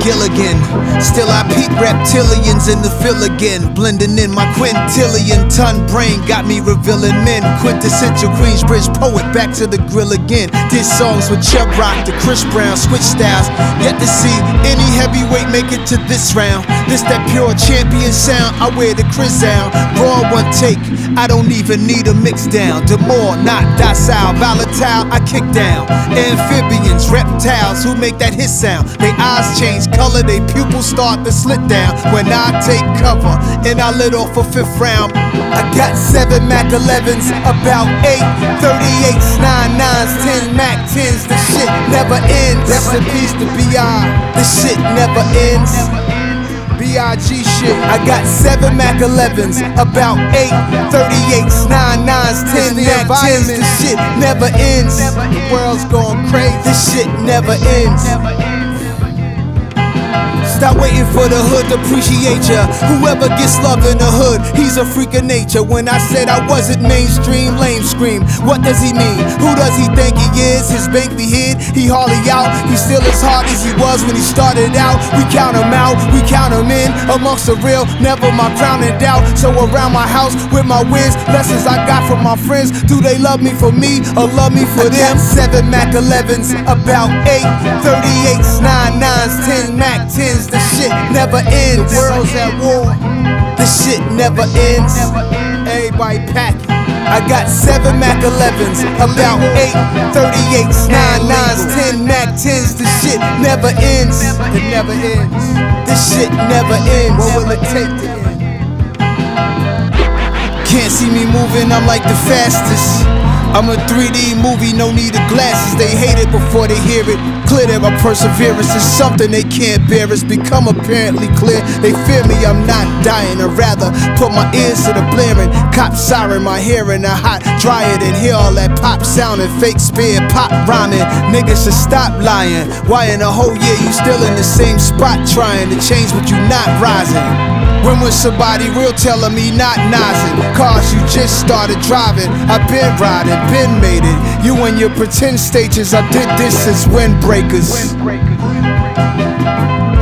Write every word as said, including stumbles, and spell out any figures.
Gilligan. Still I peep reptilians in the fill again. Blending in my quintillion ton brain got me revealing men. Quintessential Queensbridge poet, back to the grill again. Did songs with Chubb Rock to Chris Brown, switch styles. Yet to see any heavyweight make it to this round. This that pure champion sound, I wear the Chris out. Raw one take, I don't even need a mix down. Demore, not docile, volatile, I kick down. Amphibians, reptiles who make that hit sound. They eyes change color, they pupils start to slit down. When I take cover and I lit off a fifth round. I got seven Mac elevens, about eight thirty-eights, nine nines, ten Mac tens. The shit never ends. Rest in peace to B I. The shit never ends. B I G shit. I got seven Mac elevens, about eight thirty-eights, nine nines, ten Mac tens. The shit never ends. The world's going crazy. This shit never ends. Stop waiting for the hood to appreciate ya. Whoever gets love in the hood, he's a freak of nature. When I said I wasn't mainstream, lame scream. What does he mean? Who does he think he is? His bank be hid, he hardly out. He's still as hard as he was when he started out. We count him out, we count him in. Amongst the real, never my crown in doubt. So around my house with my wins, lessons I got from my friends. Do they love me for me or love me for them? Seven Mac elevens, about eight thirty-eights, nine nines, ten Mac tens. The shit never ends. The world's at war. The shit never ends. Everybody pack. I got seven Mac elevens, about eight thirty-eights, nine nines, ten Mac tens. The shit never ends. It never ends. This shit never ends. What will it take to end? Can't see me moving, I'm like the fastest. I'm a three D movie, no need of glasses. They hate it before they hear it. Clear that my perseverance is something they can't bear. It's become apparently clear. They fear me, I'm not dying. Or rather, put my ears to the blaring. Cop siren, my hair in a hot dryer. Then hear all that pop sounding, fake spear, pop rhyming. Niggas should stop lying. Why in a whole year you still in the same spot trying to change but you not rising? When was somebody real telling me not nozzing? Cars you just started driving, I've been riding, been made it. You and your pretend stages, I did this as windbreakers.